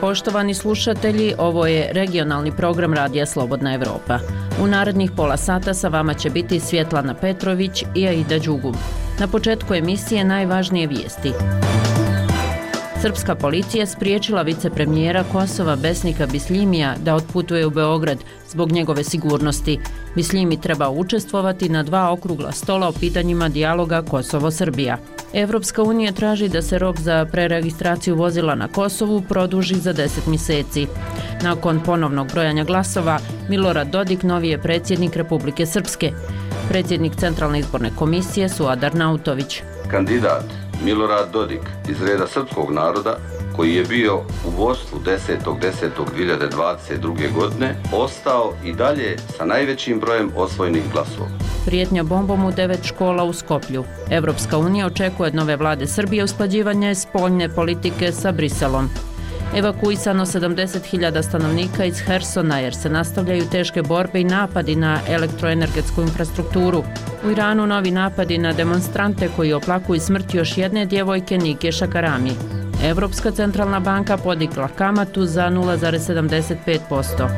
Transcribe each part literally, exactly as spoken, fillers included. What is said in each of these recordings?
Poštovani slušatelji, ovo je regionalni program Radija Slobodna Evropa. U narednih pola sata sa vama će biti Svjetlana Petrović i Aida Đugum. Na početku emisije najvažnije vijesti. Srpska policija spriječila vicepremijera Kosova Besnika Bisljimija da otputuje u Beograd zbog njegove sigurnosti. Bisljimi treba učestvovati na dva okrugla stola o pitanjima dijaloga Kosovo-Srbija. Evropska unija traži da se rok za preregistraciju vozila na Kosovu produži za deset mjeseci. Nakon ponovnog brojanja glasova, Milorad Dodik novi je predsjednik Republike Srpske. Predsjednik Centralne izborne komisije Suadar Nautović. Kandidat Milorad Dodik iz reda srpskog naroda, koji je bio u vodstvu desetog desetog dvije hiljade dvadeset druge. godine, ostao i dalje sa najvećim brojem osvojenih glasova. Prijetnja bombom u devet škola u Skoplju. Evropska unija očekuje od nove vlade Srbije usklađivanje spoljne politike sa Briselom. Evakuisano sedamdeset hiljada stanovnika iz Hersona jer se nastavljaju teške borbe i napadi na elektroenergetsku infrastrukturu. U Iranu novi napadi na demonstrante koji oplakuju smrt još jedne djevojke Nike Šakarami. Evropska centralna banka podigla kamatu za nula zarez sedamdeset pet posto.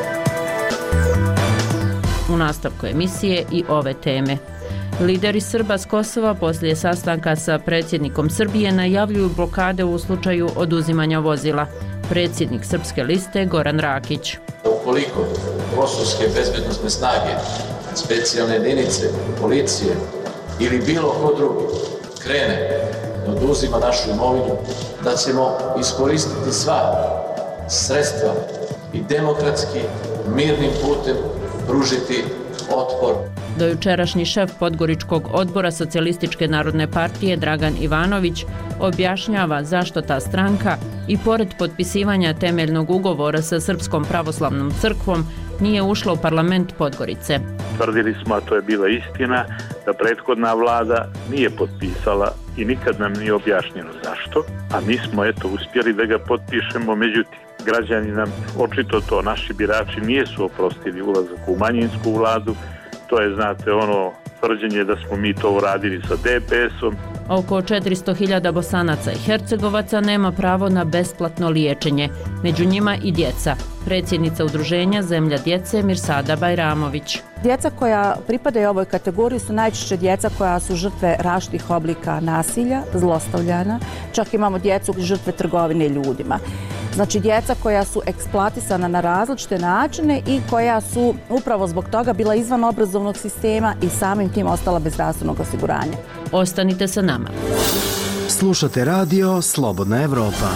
U nastavku emisije i ove teme. Lideri Srba s Kosova poslije sastanka sa predsjednikom Srbije najavljuju blokade u slučaju oduzimanja vozila. Predsjednik Srpske liste Goran Rakić. Ukoliko kosovske bezbednosne snage, specijalne jedinice, policije ili bilo ko drugi krene da oduzima našu imovinu, da ćemo iskoristiti sva sredstva i demokratski, mirnim putem pružiti otpor. Dojučerašnji šef Podgoričkog odbora Socijalističke narodne partije Dragan Ivanović objašnjava zašto ta stranka i pored potpisivanja temeljnog ugovora sa Srpskom pravoslavnom crkvom nije ušla u parlament Podgorice. Tvrdili smo, a to je bila istina, da prethodna vlada nije potpisala i nikad nam nije objašnjeno zašto, a mi smo eto uspjeli da ga potpišemo, međutim građani nam očito to, naši birači nisu oprostili ulazak u manjinsku vladu. To je, znate, ono tvrđenje da smo mi to uradili sa D P S-om. Oko četiristo hiljada Bosanaca i Hercegovaca nema pravo na besplatno liječenje. Među njima i djeca. Predsjednica udruženja Zemlja djece Mirsada Bajramović. Djeca koja pripadaju ovoj kategoriji su najčešće djeca koja su žrtve različitih oblika nasilja, zlostavljanja. Čak imamo djecu žrtve trgovine ljudima. Znači djeca koja su eksploatisana na različite načine i koja su upravo zbog toga bila izvan obrazovnog sistema i samim tim ostala bez zdravstvenog osiguranja. Ostanite sa nama. Slušate radio Slobodna Evropa.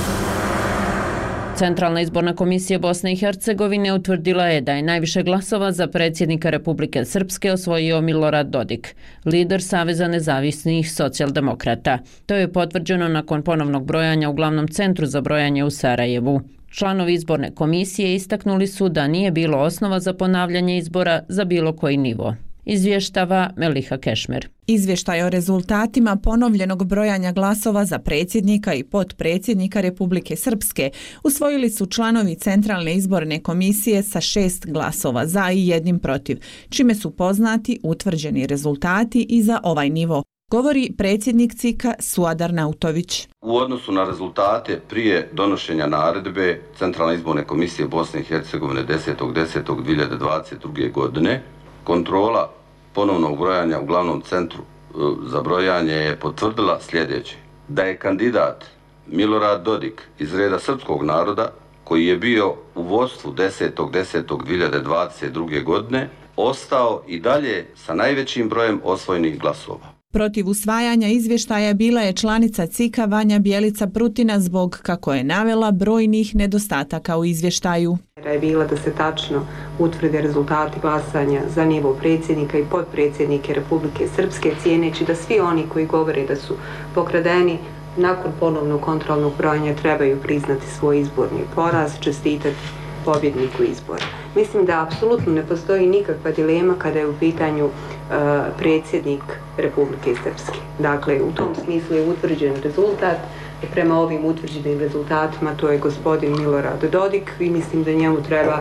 Centralna izborna komisija Bosne i Hercegovine utvrdila je da je najviše glasova za predsjednika Republike Srpske osvojio Milorad Dodik, lider Saveza nezavisnih socijaldemokrata. To je potvrđeno nakon ponovnog brojanja u glavnom centru za brojanje u Sarajevu. Članovi izborne komisije istaknuli su da nije bilo osnova za ponavljanje izbora za bilo koji nivo. Izvještava Meliha Kešmer. Izvještaj o rezultatima ponovljenog brojanja glasova za predsjednika i potpredsjednika Republike Srpske usvojili su članovi Centralne izborne komisije sa šest glasova za i jednim protiv, čime su poznati utvrđeni rezultati i za ovaj nivo, govori predsjednik C I K-a Suadar Nautović. U odnosu na rezultate prije donošenja naredbe Centralne izborne komisije Bosne i Hercegovine desetog desetog dvije hiljade dvadeset druge. godine, kontrola ponovnog brojanja u glavnom centru za brojanje je potvrdila sljedeće: da je kandidat Milorad Dodik iz reda srpskog naroda, koji je bio u vodstvu desetog desetog dvije hiljade dvadeset druge. godine, ostao i dalje sa najvećim brojem osvojenih glasova. Protiv usvajanja izvještaja bila je članica C I K-a Vanja Bjelica Prutina zbog, kako je navela, brojnih nedostataka u izvještaju. Je bila da se tačno utvrde rezultati glasanja za nivo predsjednika i potpredsjednike Republike Srpske, cijeneći da svi oni koji govore da su pokradeni nakon ponovnog kontrolnog brojanja trebaju priznati svoj izborni poraz, čestitati pobjedniku izbora. Mislim da apsolutno ne postoji nikakva dilema kada je u pitanju uh, predsjednik Republike Srpske. Dakle, u tom smislu je utvrđen rezultat. Prema ovim utvrđenim rezultatima to je gospodin Milorad Dodik i mislim da njemu treba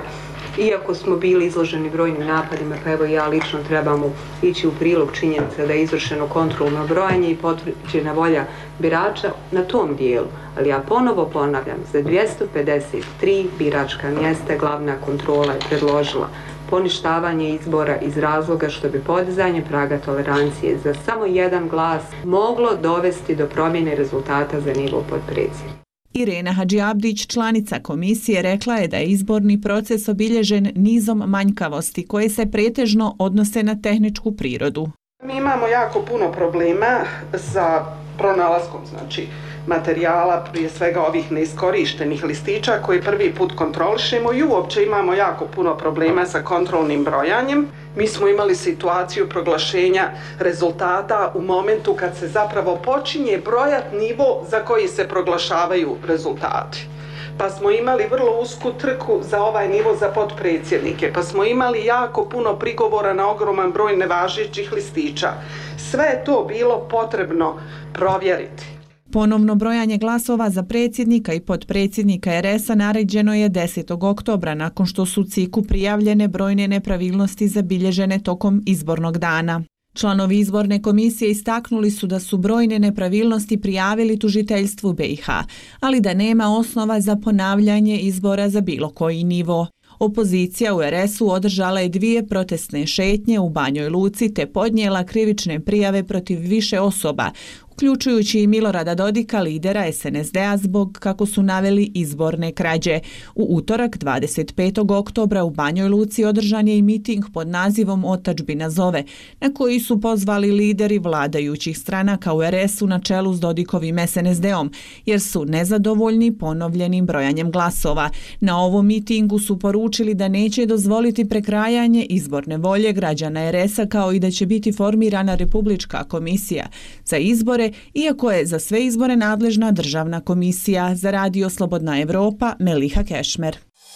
Iako smo bili izloženi brojnim napadima, pa evo ja lično trebamo ići u prilog činjenica da je izvršeno kontrolno brojanje i potvrđena volja birača na tom dijelu. Ali ja ponovo ponavljam, za dvjesto pedeset tri biračka mjesta glavna kontrola je predložila poništavanje izbora iz razloga što bi podizanje praga tolerancije za samo jedan glas moglo dovesti do promjene rezultata za nivo potpredsjednika. Irena Hadžiabdić, članica komisije, rekla je da je izborni proces obilježen nizom manjkavosti koje se pretežno odnose na tehničku prirodu. Mi imamo jako puno problema sa pronalaskom, znači materijala, prije svega ovih neiskorištenih listića koji prvi put kontrolišemo i uopće imamo jako puno problema sa kontrolnim brojanjem. Mi smo imali situaciju proglašenja rezultata u momentu kad se zapravo počinje brojat nivo za koji se proglašavaju rezultati. Pa smo imali vrlo usku trku za ovaj nivo za potpredsjednike, pa smo imali jako puno prigovora na ogroman broj nevažećih listića. Sve je to bilo potrebno provjeriti. Ponovno brojanje glasova za predsjednika i potpredsjednika er es a naređeno je desetog oktobra nakon što su C I K-u prijavljene brojne nepravilnosti zabilježene tokom izbornog dana. Članovi izborne komisije istaknuli su da su brojne nepravilnosti prijavili tužiteljstvu be i ha, ali da nema osnova za ponavljanje izbora za bilo koji nivo. Opozicija u er es u održala je dvije protestne šetnje u Banjoj Luci te podnijela krivične prijave protiv više osoba, uključujući i Milorada Dodika, lidera es en es de a, zbog, kako su naveli, izborne krađe. U utorak, dvadeset petog oktobra, u Banjoj Luci održan je i miting pod nazivom Otadžbina zove, na koji su pozvali lideri vladajućih stranaka u er es u na čelu s Dodikovim es en es de om, jer su nezadovoljni ponovljenim brojanjem glasova. Na ovom mitingu su poručili da neće dozvoliti prekrajanje izborne volje građana er es a, kao i da će biti formirana Republička komisija za izbore, iako je za sve izbore nadležna državna komisija. Za Radio Slobodna Evropa, Meliha Kešmer.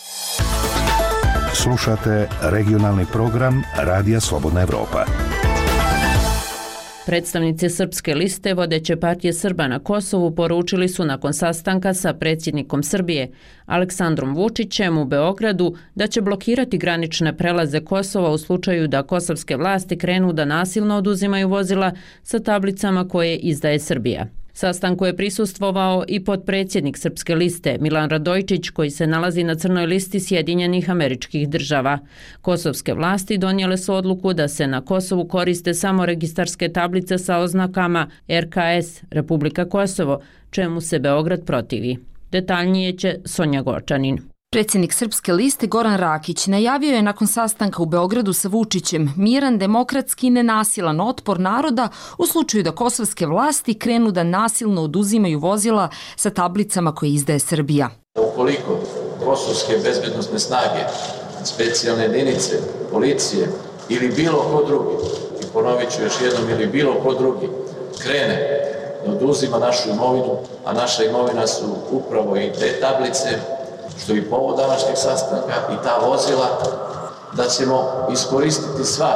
Slušate regionalni program Radija Slobodna Evropa. Predstavnici Srpske liste vodeće partije Srba na Kosovu poručili su nakon sastanka sa predsjednikom Srbije Aleksandrom Vučićem u Beogradu da će blokirati granične prelaze Kosova u slučaju da kosovske vlasti krenu da nasilno oduzimaju vozila sa tablicama koje izdaje Srbija. Sastanku je prisustvovao i potpredsjednik Srpske liste Milan Radojičić, koji se nalazi na crnoj listi Sjedinjenih Američkih Država. Kosovske vlasti donijele su odluku da se na Kosovu koriste samo registarske tablice sa oznakama er ka es, Republika Kosovo, čemu se Beograd protivi. Detaljnije će Sonja Gočanin. Predsjednik Srpske liste Goran Rakić najavio je nakon sastanka u Beogradu sa Vučićem miran, demokratski i nenasilan otpor naroda u slučaju da kosovske vlasti krenu da nasilno oduzimaju vozila sa tablicama koje izdaje Srbija. Ukoliko kosovske bezbednosne snage, specijalne jedinice, policije ili bilo ko drugi, i ponovit ću još jednom, ili bilo ko drugi, krene da oduzima našu imovinu, a naša imovina su upravo i te tablice, što je i povod današnjeg sastanka, i ta vozila, da ćemo iskoristiti sva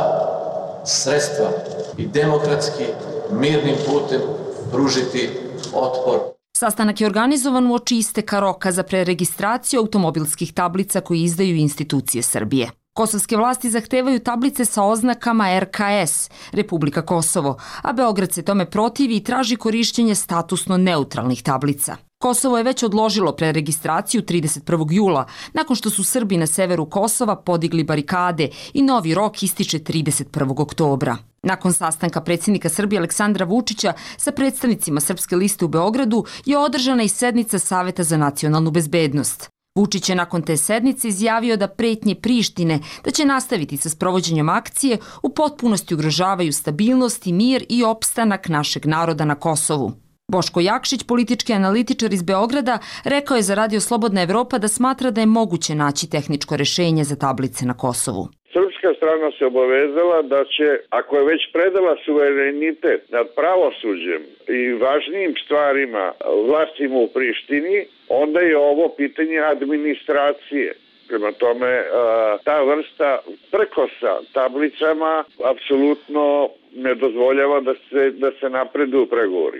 sredstva i demokratski, mirnim putem pružiti otpor. Sastanak je organizovan uoči isteka roka za preregistraciju automobilskih tablica koje izdaju institucije Srbije. Kosovske vlasti zahtevaju tablice sa oznakama er ka es, Republika Kosovo, a Beograd se tome protivi i traži korišćenje statusno neutralnih tablica. Kosovo je već odložilo preregistraciju trideset prvog jula, nakon što su Srbi na severu Kosova podigli barikade i novi rok ističe trideset prvog oktobra. Nakon sastanka predsjednika Srbije Aleksandra Vučića sa predstavnicima Srpske liste u Beogradu je održana i sednica Saveta za nacionalnu bezbednost. Vučić je nakon te sednice izjavio da pretnje Prištine da će nastaviti sa sprovođenjem akcije u potpunosti ugrožavaju stabilnost i mir i opstanak našeg naroda na Kosovu. Boško Jakšić, politički analitičar iz Beograda, rekao je za Radio Slobodna Evropa da smatra da je moguće naći tehničko rješenje za tablice na Kosovu. Srpska strana se obavezala da će, ako je već predala suverenitet nad pravosuđem i važnijim stvarima vlastima u Prištini, onda je ovo pitanje administracije. Prema tome, ta vrsta prkosa tablicama apsolutno ne dozvoljava da se, da se napredu u pregovori. S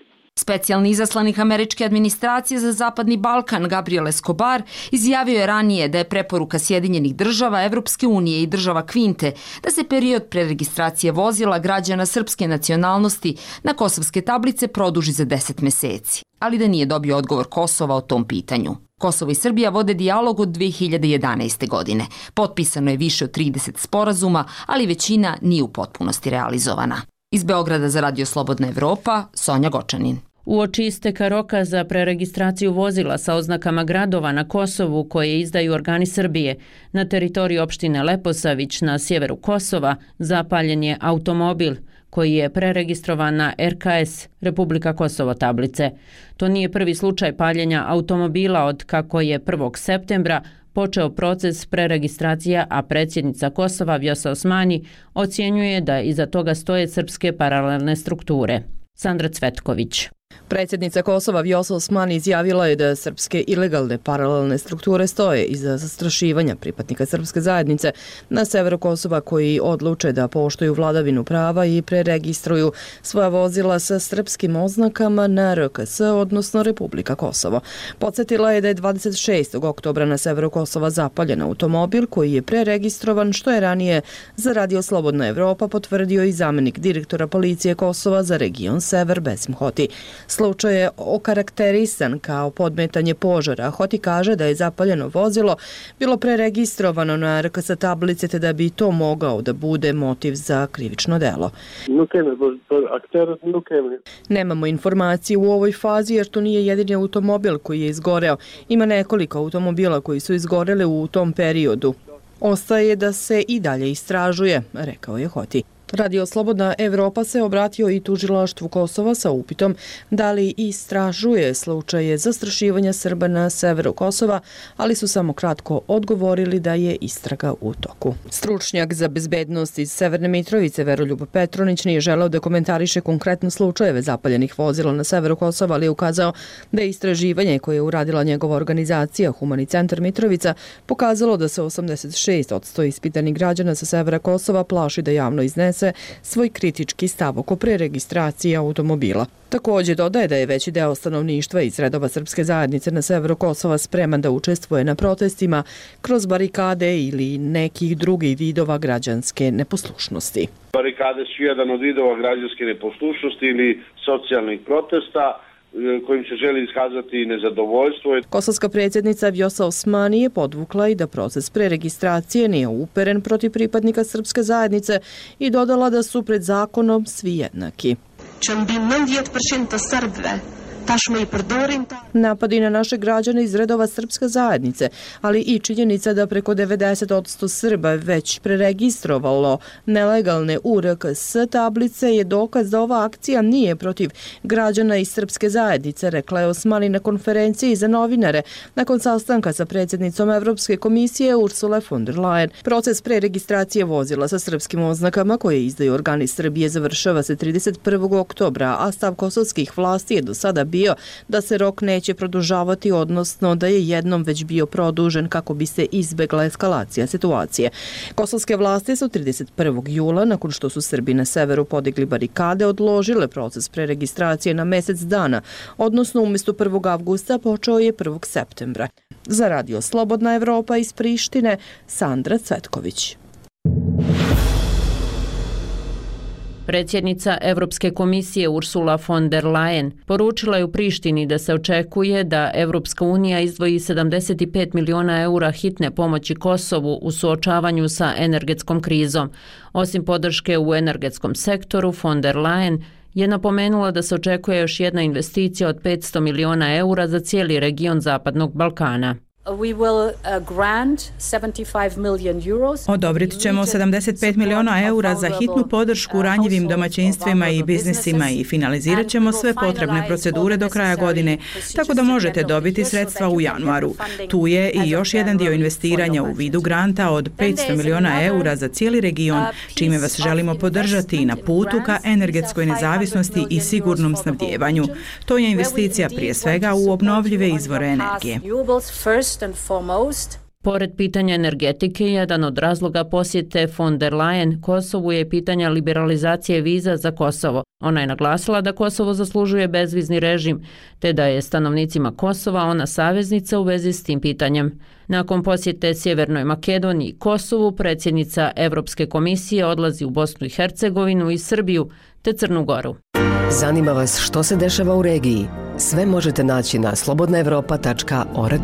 Specijalni izaslanik američke administracije za Zapadni Balkan Gabriel Escobar izjavio je ranije da je preporuka Sjedinjenih država, Evropske unije i država Kvinte da se period preregistracije vozila građana srpske nacionalnosti na kosovske tablice produži za deset meseci, ali da nije dobio odgovor Kosova o tom pitanju. Kosovo i Srbija vode dijalog od dve hiljade jedanaeste. godine. Potpisano je više od trideset sporazuma, ali većina nije u potpunosti realizovana. Iz Beograda za Radio Slobodna Evropa, Sonja Gočanin. Uoči isteka roka za preregistraciju vozila sa oznakama gradova na Kosovu koje izdaju organi Srbije, na teritoriji opštine Leposavić na sjeveru Kosova zapaljen je automobil koji je preregistrovan na R K S, Republika Kosovo tablice. To nije prvi slučaj paljenja automobila od kako je prvog septembra počeo proces preregistracija, a predsjednica Kosova Vjosa Osmani ocjenjuje da iza toga stoje srpske paralelne strukture. Sandra Cvetković. Predsjednica Kosova Vjosa Osmani izjavila je da srpske ilegalne paralelne strukture stoje iza zastrašivanja pripadnika srpske zajednice na severu Kosova koji odluče da poštuju vladavinu prava i preregistruju svoja vozila sa srpskim oznakama na R K S, odnosno Republika Kosovo. Podsjetila je da je dvadeset šestog oktobra na severu Kosova zapaljen automobil koji je preregistrovan, što je ranije za Radio Slobodna Evropa potvrdio i zamenik direktora policije Kosova za region Sever Besim Hoti. Slučaj je okarakterisan kao podmetanje požara. Hoti kaže da je zapaljeno vozilo bilo preregistrovano na R K S tablice te da bi to mogao da bude motiv za krivično delo. Nemamo informacije u ovoj fazi jer to nije jedini automobil koji je izgoreo. Ima nekoliko automobila koji su izgorele u tom periodu. Ostaje da se i dalje istražuje, rekao je Hoti. Radio Slobodna Evropa se obratio i tužilaštvu Kosova sa upitom da li istražuje slučaje zastrašivanja Srba na severu Kosova, ali su samo kratko odgovorili da je istraga u toku. Stručnjak za bezbednost iz Severne Mitrovice Veroljub Petronić nije želeo da komentariše konkretno slučajeve zapaljenih vozila na severu Kosova, ali je ukazao da je istraživanje koje je uradila njegova organizacija Humani centar Mitrovica pokazalo da se osamdeset šest posto ispitanih građana sa severa Kosova plaši da javno iznese svoj kritički stav oko preregistracije automobila. Također dodaje da je veći deo stanovništva iz redova srpske zajednice na severu Kosova spreman da učestvuje na protestima kroz barikade ili nekih drugih vidova građanske neposlušnosti. Barikade su jedan od vidova građanske neposlušnosti ili socijalnih protesta kojim se želi iskazati nezadovoljstvo. Kosovska predsjednica Vjosa Osmani je podvukla i da proces preregistracije nije uperen protiv pripadnika srpske zajednice i dodala da su pred zakonom svi jednaki. Napadi na naše građane iz redova srpske zajednice, ali i činjenica da preko devedeset posto Srba već preregistrovalo nelegalne U R K S tablice je dokaz da ova akcija nije protiv građana iz srpske zajednice, rekla je Osmani na konferenciji za novinare nakon sastanka sa predsjednicom Evropske komisije Ursule von der Leyen. Proces preregistracije vozila sa srpskim oznakama koje izdaju organi Srbije završava se trideset prvog oktobra, a stav kosovskih vlasti je do sada bio bio da se rok neće produžavati, odnosno da je jednom već bio produžen kako bi se izbegla eskalacija situacije. Kosovske vlasti su trideset prvog jula, nakon što su Srbi na severu podigli barikade, odložile proces preregistracije na mjesec dana, odnosno umjesto prvog avgusta počeo je prvog septembra. Za Radio Slobodna Evropa iz Prištine, Sandra Cvetković. Predsjednica Evropske komisije Ursula von der Leyen poručila je u Prištini da se očekuje da Evropska unija izdvoji sedamdeset pet miliona eura hitne pomoći Kosovu u suočavanju sa energetskom krizom. Osim podrške u energetskom sektoru, von der Leyen je napomenula da se očekuje još jedna investicija od petsto miliona eura za cijeli region Zapadnog Balkana. Odobrit ćemo sedamdeset pet miliona eura za hitnu podršku ranjivim domaćinstvima i biznisima i finalizirat ćemo sve potrebne procedure do kraja godine, tako da možete dobiti sredstva u januaru. Tu je i još jedan dio investiranja u vidu granta od petsto miliona eura za cijeli region, čime vas želimo podržati na putu ka energetskoj nezavisnosti i sigurnom snabdjevanju. To je investicija prije svega u obnovljive izvore energije. Pored pitanja energetike, jedan od razloga posjete von der Leyen Kosovu je pitanja liberalizacije viza za Kosovo. Ona je naglasila da Kosovo zaslužuje bezvizni režim, te da je stanovnicima Kosova ona saveznica u vezi s tim pitanjem. Nakon posjete Sjevernoj Makedoniji i Kosovu, predsjednica Evropske komisije odlazi u Bosnu i Hercegovinu i Srbiju te Crnu Goru. Zanima vas što se dešava u regiji? Sve možete naći na slobodna evropa tačka org.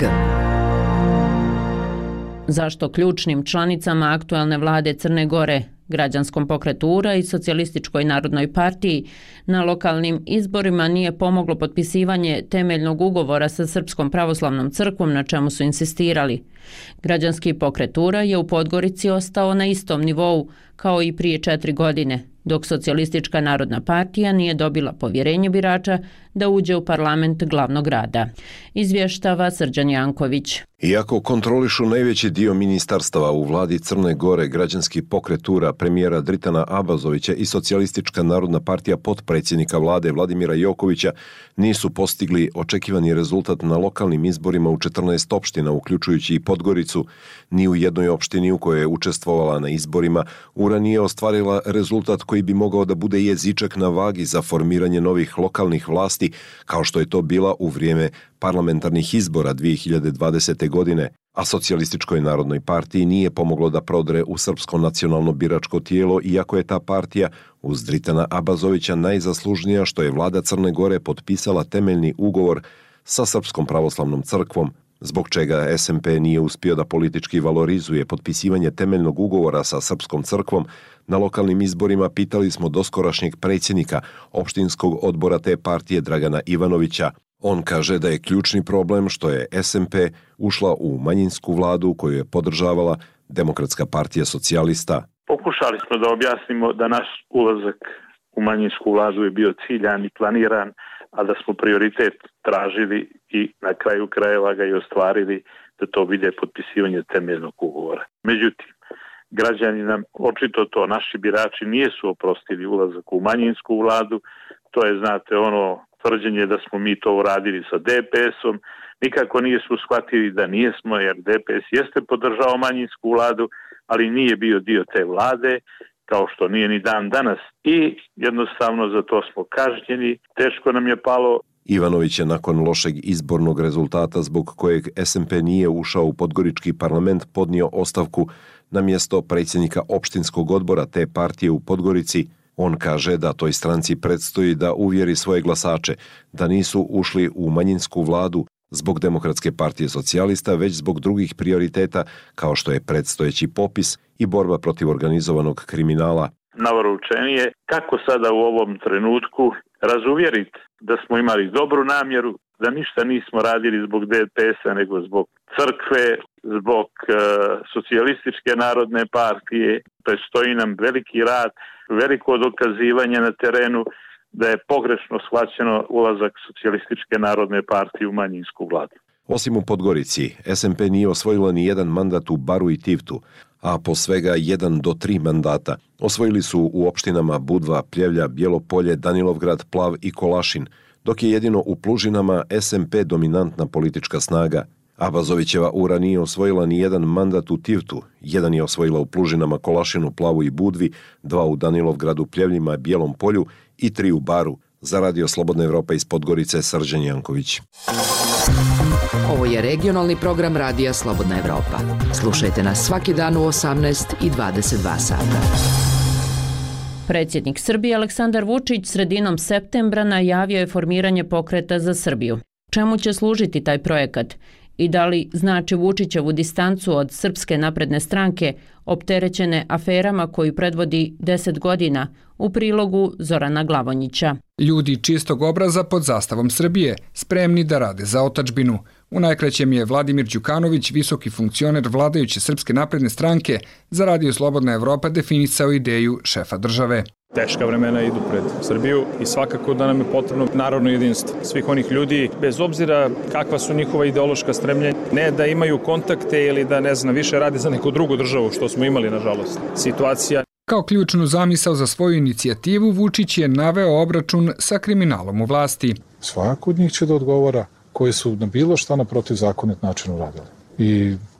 Zašto ključnim članicama aktualne vlade Crne Gore, Građanskom pokretu U R A i Socijalističkoj narodnoj partiji na lokalnim izborima nije pomoglo potpisivanje temeljnog ugovora sa Srpskom pravoslavnom crkvom na čemu su insistirali? Građanski pokret U R A je u Podgorici ostao na istom nivou kao i prije četiri godine, dok Socijalistička narodna partija nije dobila povjerenje birača da uđe u parlament glavnog grada. Izvještava Srđan Janković. Iako kontrolišu najveći dio ministarstava u vladi Crne Gore, Građanski pokret U R A, premijera Dritana Abazovića i Socijalistička narodna partija potpredsjednika vlade Vladimira Jokovića nisu postigli očekivani rezultat na lokalnim izborima u četrnaest opština, uključujući i Podgoricu, ni u jednoj opštini u kojoj je učestvovala na izborima, U R A nije ostvarila rezultat koji bi mogao da bude jezičak na vagi za formiranje novih lokalnih vlasti, kao što je to bila u vrijeme parlamentarnih izbora dvije hiljade dvadesete. godine, a Socijalističkoj narodnoj partiji nije pomoglo da prodre u Srpsko nacionalno biračko tijelo, iako je ta partija uz Dritana Abazovića najzaslužnija što je vlada Crne Gore potpisala temeljni ugovor sa Srpskom pravoslavnom crkvom, zbog čega S M P nije uspio da politički valorizuje potpisivanje temeljnog ugovora sa Srpskom crkvom. Na lokalnim izborima pitali smo doskorašnjeg predsjednika opštinskog odbora te partije Dragana Ivanovića. On kaže da je ključni problem što je S M P ušla u manjinsku vladu koju je podržavala Demokratska partija socijalista. Pokušali smo da objasnimo da naš ulazak u manjinsku vladu je bio ciljan i planiran, a da smo prioritet tražili i na kraju krajeva ga i ostvarili da to bude potpisivanje temeljnog ugovora. Međutim, građani nam očito to, naši birači nisu oprostili ulazak u manjinsku vladu. To je, znate, ono tvrđenje da smo mi to uradili sa D P S-om. Nikako nisu shvatili da nijesmo, jer D P S jeste podržao manjinsku vladu, ali nije bio dio te vlade, kao što nije ni dan danas. I jednostavno za to smo kažnjeni. Teško nam je palo. Ivanović je nakon lošeg izbornog rezultata zbog kojeg S M P nije ušao u Podgorički parlament podnio ostavku na mjesto predsjednika opštinskog odbora te partije u Podgorici. On kaže da toj stranci predstoji da uvjeri svoje glasače da nisu ušli u manjinsku vladu zbog Demokratske partije socijalista, već zbog drugih prioriteta kao što je predstojeći popis i borba protiv organizovanog kriminala. Navrhučenije kako sada u ovom trenutku razuvjeriti da smo imali dobru namjeru, da ništa nismo radili zbog D P S-a nego zbog crkve, zbog uh, Socijalističke narodne partije. Predstoji nam veliki rad, veliko dokazivanje na terenu da je pogrešno shvaćeno ulazak Socijalističke narodne partije u manjinsku vladu. Osim u Podgorici, S M P nije osvojila ni jedan mandat u Baru i Tivtu, a po svega jedan do tri mandata. Osvojili su u opštinama Budva, Pljevlja, Bjelopolje, Danilovgrad, Plav i Kolašin, dok je jedino u Plužinama S M P dominantna politička snaga. Abazovićeva U R A nije osvojila ni jedan mandat u Tivtu, jedan je osvojila u Plužinama, Kolašinu, Plavu i Budvi, dva u Danilovgradu, Pljevljima, Bijelom Polju i tri u Baru. Za Radio Slobodna Evropa iz Podgorice, Srđan Janković. Ovo je regionalni program Radija Slobodna Evropa. Slušajte nas svaki dan u osamnaest i dvadeset dva sata. Predsjednik Srbije Aleksandar Vučić sredinom septembra najavio je formiranje Pokreta za Srbiju. Čemu će služiti taj projekat? I da li znači Vučićevu distancu od Srpske napredne stranke opterećene aferama koju predvodi deset godina, u prilogu Zorana Glavonjića. Ljudi čistog obraza pod zastavom Srbije, spremni da rade za otadžbinu. U najkraćem je Vladimir Đukanović, visoki funkcioner vladajuće Srpske napredne stranke, za Radio Slobodna Evropa definisao ideju šefa države. Teška vremena idu pred Srbiju i svakako da nam je potrebno narodno jedinstvo svih onih ljudi, bez obzira kakva su njihova ideološka stremljenja, ne da imaju kontakte ili da ne znam više radi za neku drugu državu, što smo imali nažalost. Situacija. Kao ključnu zamisao za svoju inicijativu Vučić je naveo obračun sa kriminalom u vlasti. Svako od njih će da odgovara koji su na bilo šta na protivzakonit način uradili. I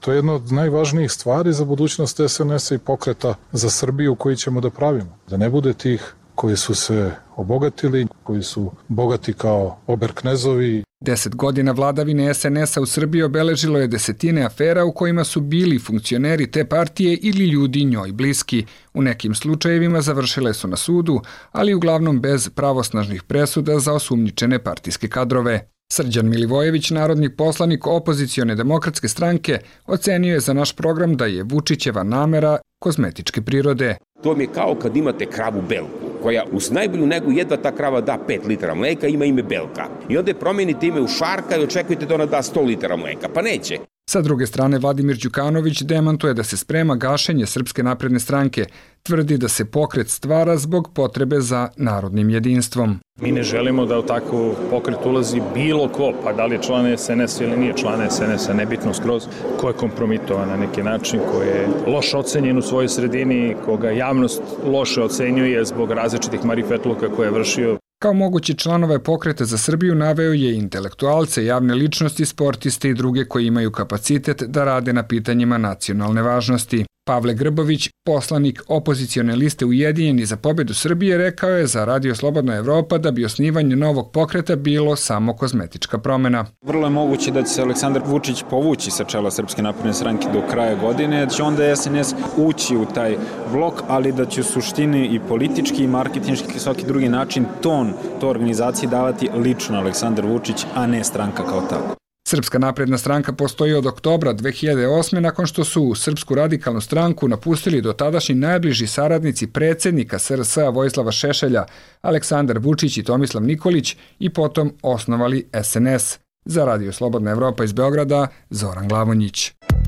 To je jedna od najvažnijih stvari za budućnost es en es-a i pokreta za Srbiju koji ćemo da pravimo. Da ne bude tih koji su se obogatili, koji su bogati kao oberknezovi. Deset godina vladavine es en es-a u Srbiji obeležilo je desetine afera u kojima su bili funkcioneri te partije ili ljudi njoj bliski. U nekim slučajevima završile su na sudu, ali uglavnom bez pravosnažnih presuda za osumnjičene partijske kadrove. Srđan Milivojević, narodni poslanik opozicione demokratske stranke, ocenio je za naš program da je Vučićeva namera kozmetičke prirode. To mi je kao kad imate kravu Belku, koja uz najbolju negu jedva ta krava da pet litara mleka, ima ime Belka. I onda je promijenite ime u Šarka i očekujete da ona da sto litara mleka. Pa neće. Sa druge strane, Vladimir Đukanović demantuje da se sprema gašenje Srpske napredne stranke. Tvrdi da se pokret stvara zbog potrebe za narodnim jedinstvom. Mi ne želimo da u takav pokret ulazi bilo ko, pa da li je član es en es ili nije član es en es-a, nebitno skroz, ko je kompromitovan na neki način, ko je loše ocenjen u svojoj sredini, koga javnost loše ocenjuje zbog različitih marifetluka koje je vršio. Kao mogući članove Pokreta za Srbiju naveo je intelektualce, javne ličnosti, sportiste i druge koji imaju kapacitet da rade na pitanjima nacionalne važnosti. Pavle Grbović, poslanik opozicione liste Ujedinjeni za pobedu Srbije, rekao je za Radio Slobodna Evropa da bi osnivanje novog pokreta bilo samo kozmetička promjena. Vrlo je moguće da će se Aleksandar Vučić povući sa čela Srpske napredne stranke do kraja godine, da će onda es en es ući u taj blok, ali da će u suštini i politički i marketinški i svaki drugi način ton to organizaciji davati lično Aleksandar Vučić, a ne stranka kao tako. Srpska napredna stranka postoji od oktobra dve hiljade osme nakon što su Srpsku radikalnu stranku napustili dotadašnji najbliži saradnici predsjednika es er es a Vojislava Šešelja, Aleksandar Vučić i Tomislav Nikolić i potom osnovali es en es. Za Radio Slobodna Evropa iz Beograda, Zoran Glavonjić.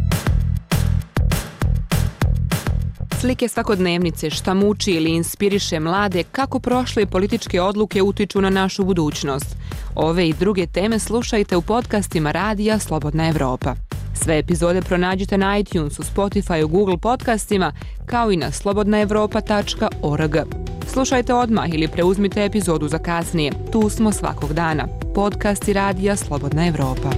Slike svakodnevnice, šta muči ili inspiriše mlade, kako prošle političke odluke utiču na našu budućnost. Ove i druge teme slušajte u podcastima Radija Slobodna Evropa. Sve epizode pronađite na iTunesu, Spotifyu, Google podcastima, kao i na slobodna evropa tačka org. Slušajte odmah ili preuzmite epizodu za kasnije. Tu smo svakog dana. Podcasti Radija Slobodna Evropa.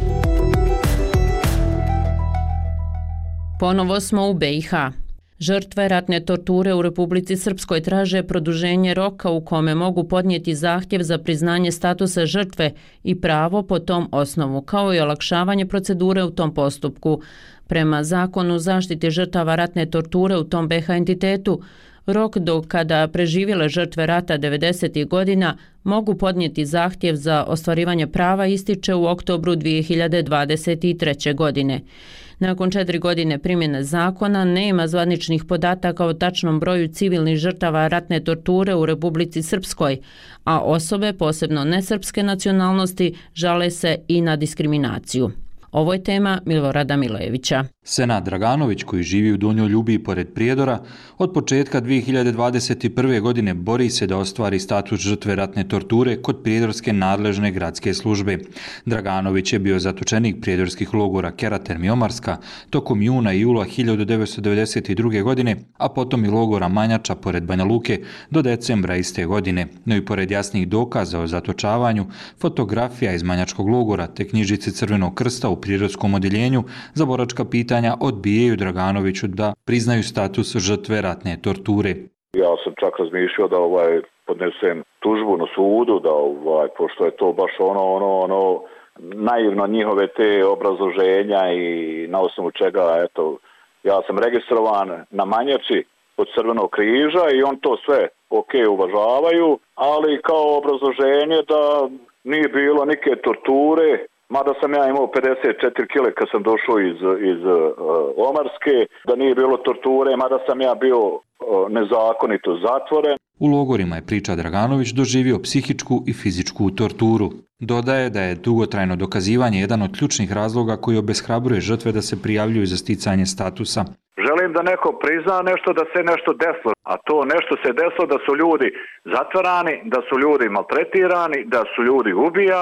Ponovo smo u be i ha. Žrtve ratne torture u Republici Srpskoj traže produženje roka u kome mogu podnijeti zahtjev za priznanje statusa žrtve i pravo po tom osnovu, kao i olakšavanje procedure u tom postupku. Prema zakonu zaštite žrtava ratne torture u tom be ha entitetu, rok do kada preživjele žrtve rata devedesetih godina mogu podnijeti zahtjev za ostvarivanje prava ističe u oktobru dvije hiljade dvadeset treće. godine. Nakon četiri godine primjene zakona nema zvaničnih podataka o tačnom broju civilnih žrtava ratne torture u Republici Srpskoj, a osobe, posebno nesrpske nacionalnosti, žale se i na diskriminaciju. Ovo je tema Milorada Milojevića. Senad Draganović, koji živi u Donjoj Ljubiji pored Prijedora, od početka dvije hiljade dvadeset prve. godine bori se da ostvari status žrtve ratne torture kod prijedorske nadležne gradske službe. Draganović je bio zatočenik prijedorskih logora Keraterm i Omarska tokom juna i jula hiljadu devetsto devedeset druge. godine, a potom i logora Manjača pored Banja Luke do decembra iste godine. No i pored jasnih dokaza o zatočavanju, fotografija iz Manjačkog logora te knjižice Crvenog krsta u prirodskom odjeljenju za boračka pitanja odbijaju Draganoviću da priznaju status žrtve ratne torture. Ja sam čak razmišljao da ovaj podnesem tužbu na sudu, da ovaj, pošto je to baš ono, ono, ono, naivno njihove te obrazloženja i na osnovu čega, eto, ja sam registrovan na Manjači od Crvenog križa i on to sve ok uvažavaju, ali kao obrazloženje da nije bilo neke torture, mada sam ja imao pedeset četiri kile kad sam došao iz, iz uh, Omarske, da nije bilo torture, mada sam ja bio uh, nezakonito zatvoren. U logorima je, priča Draganović, doživio psihičku i fizičku torturu. Dodaje da je dugotrajno dokazivanje jedan od ključnih razloga koji obeshrabruje žrtve da se prijavljuju za sticanje statusa. Želim da neko prizna nešto, da se nešto desilo, a to nešto se desilo da su ljudi zatvarani, da su ljudi maltretirani, da su ljudi ubijani.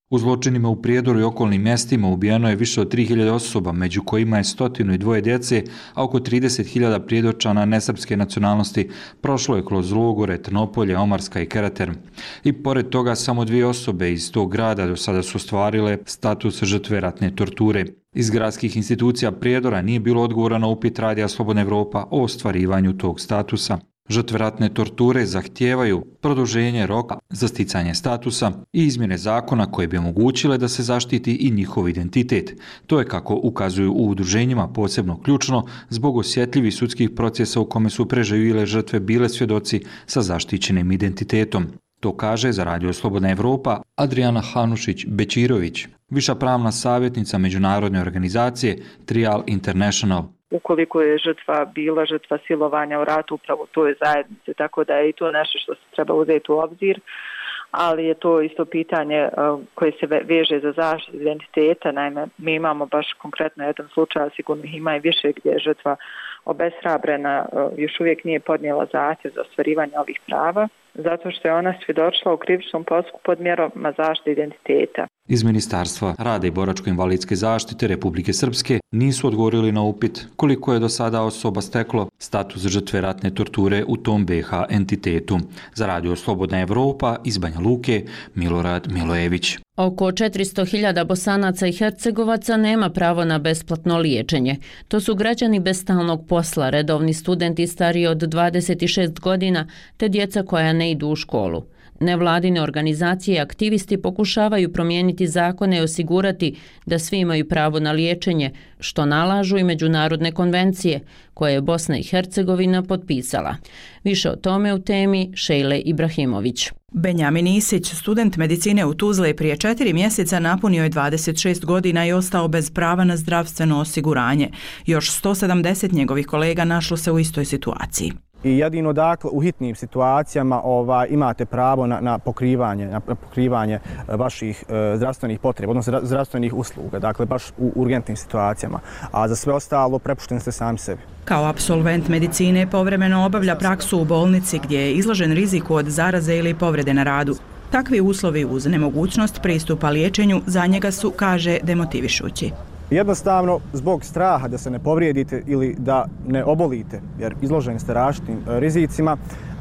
U zločinima u Prijedoru i okolnim mjestima ubijeno je više od tri hiljade osoba, među kojima je stotinu i dvoje djece, a oko trideset hiljada prijedorčana nesrpske nacionalnosti prošlo je kroz logore Trnopolje, Omarska i Kerater. I pored toga samo dvije osobe iz tog grada do sada su ostvarile status žrtve ratne torture. Iz gradskih institucija Prijedora nije bilo odgovora na upit Radija Slobodna Evropa o ostvarivanju tog statusa. Žrtve ratne torture zahtijevaju produženje roka za sticanje statusa i izmjene zakona koje bi omogućile da se zaštiti i njihov identitet. To je, kako ukazuju u udruženjima, posebno ključno zbog osjetljivih sudskih procesa u kome su preživjele žrtve bile svjedoci sa zaštićenim identitetom. To kaže za Radio Slobodna Evropa Adriana Hanušić-Bečirović, viša pravna savjetnica međunarodne organizacije Trial International. Ukoliko je žrtva bila žrtva silovanja u ratu upravo u toj zajednici, tako da je i to nešto što se treba uzeti u obzir, ali je to isto pitanje koje se veže za zaštitu identiteta. Naime, mi imamo baš konkretno jedan slučaj, sigurno ima i više, gdje je žrtva obeshrabrena, još uvijek nije podnijela zahtjev za ostvarivanje ovih prava, zato što je ona svjedočila u krivičnom postupku pod mjerama zaštite identiteta. Iz Ministarstva rada i boračko-invalidske zaštite Republike Srpske nisu odgovorili na upit koliko je do sada osoba steklo status žrtve ratne torture u tom B iH entitetu. Za Radio Slobodna Evropa iz Banja Luke, Milorad Milojević. Oko četiristo hiljada Bosanaca i Hercegovaca nema pravo na besplatno liječenje. To su građani bez stalnog posla, redovni studenti stariji od dvadeset šest godina, te djeca koja ne idu u školu. Nevladine organizacije i aktivisti pokušavaju promijeniti zakone i osigurati da svi imaju pravo na liječenje, što nalažu i međunarodne konvencije koje je Bosna i Hercegovina potpisala. Više o tome u temi Šejle Ibrahimović. Benjamin Isić, student medicine u Tuzli, prije četiri mjeseca napunio je dvadeset šest godina i ostao bez prava na zdravstveno osiguranje. Još sto sedamdeset njegovih kolega našlo se u istoj situaciji. I jedino dakle u hitnim situacijama ovaj, imate pravo na, na pokrivanje, na pokrivanje vaših e, zdravstvenih potreba, odnosno zdravstvenih usluga, dakle baš u urgentnim situacijama, a za sve ostalo prepušteni ste sami sebi. Kao apsolvent medicine povremeno obavlja praksu u bolnici gdje je izložen riziku od zaraze ili povrede na radu. Takvi uslovi uz nemogućnost pristupa liječenju za njega su, kaže, demotivišući. Jednostavno, zbog straha da se ne povrijedite ili da ne obolite, jer izloženi ste različitim rizicima,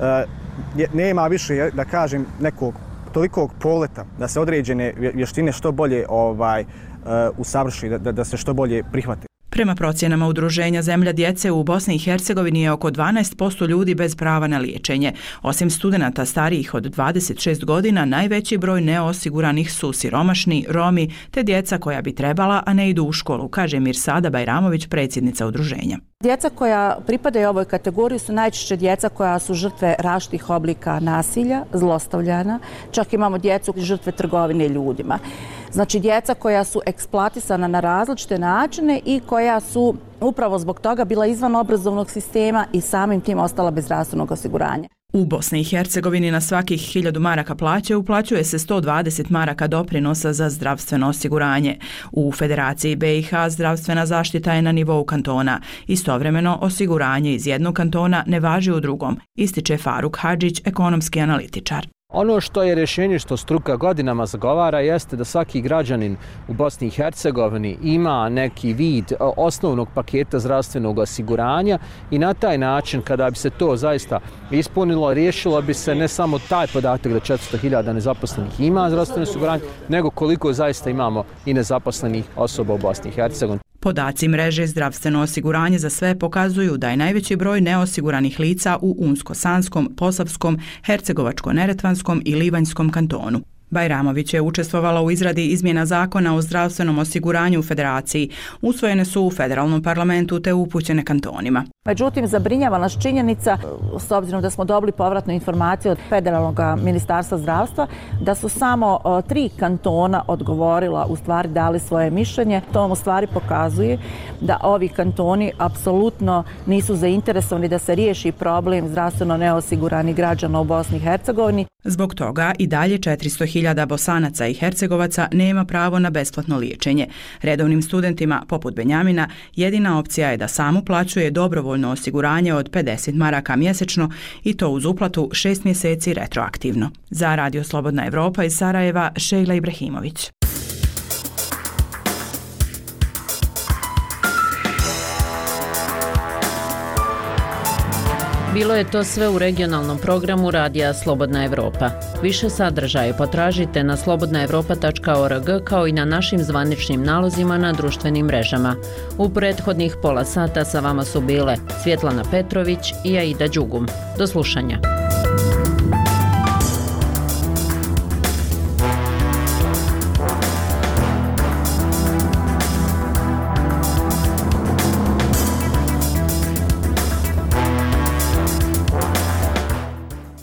nema više, da kažem, nekog tolikog poleta da se određene vještine što bolje ovaj, usavrši, da, da se što bolje prihvate. Prema procjenama udruženja Zemlja djece u Bosni i Hercegovini je oko dvanaest posto ljudi bez prava na liječenje. Osim studenata starijih od dvadeset šest godina, najveći broj neosiguranih su siromašni, Romi te djeca koja bi trebala, a ne idu u školu, kaže Mirsada Bajramović, predsjednica udruženja. Djeca koja pripadaju ovoj kategoriji su najčešće djeca koja su žrtve različitih oblika nasilja, zlostavljana, čak imamo djecu žrtve trgovine ljudima. Znači djeca koja su eksploatisana na različite načine i koja su upravo zbog toga bila izvan obrazovnog sistema i samim tim ostala bez zdravstvenog osiguranja. U Bosni i Hercegovini na svakih hiljadu maraka plaće uplaćuje se sto dvadeset maraka doprinosa za zdravstveno osiguranje. U Federaciji B iH zdravstvena zaštita je na nivou kantona. Istovremeno osiguranje iz jednog kantona ne važi u drugom, ističe Faruk Hadžić, ekonomski analitičar. Ono što je rješenje što struka godinama zagovara jeste da svaki građanin u Bosni i Hercegovini ima neki vid osnovnog paketa zdravstvenog osiguranja i na taj način kada bi se to zaista ispunilo, riješilo bi se ne samo taj podatak da četiristo hiljada nezaposlenih ima zdravstveno osiguranje, nego koliko zaista imamo i nezaposlenih osoba u Bosni i Hercegovini. Podaci mreže zdravstveno osiguranje za sve pokazuju da je najveći broj neosiguranih lica u Unsko-Sanskom, Posavskom, Hercegovačko-Neretvanskom i Livanjskom kantonu. Bajramović je učestvovala u izradi izmjena zakona o zdravstvenom osiguranju u Federaciji. Usvojene su u federalnom parlamentu te upućene kantonima. Međutim, zabrinjava nas činjenica, s obzirom da smo dobili povratnu informaciju od federalnog ministarstva zdravstva, da su samo o, tri kantona odgovorila, u stvari dali svoje mišljenje. To vam u stvari pokazuje da ovi kantoni apsolutno nisu zainteresovani da se riješi problem zdravstveno neosiguranih građana u Bosni i Hercegovini. Zbog toga i dalje četiristo hiljada Bosanaca i Hercegovaca nema pravo na besplatno liječenje. Redovnim studentima, poput Benjamina, jedina opcija je da sam uplaćuje dobrovoljno osiguranje od pedeset maraka mjesečno i to uz uplatu šest mjeseci retroaktivno. Za Radio Slobodna Evropa iz Sarajeva, Šejla Ibrahimović. Bilo je to sve u regionalnom programu Radija Slobodna Evropa. Više sadržaje potražite na slobodna evropa tačka org kao i na našim zvaničnim nalozima na društvenim mrežama. U prethodnih pola sata sa vama su bile Svjetlana Petrović i Aida Đugum. Do slušanja.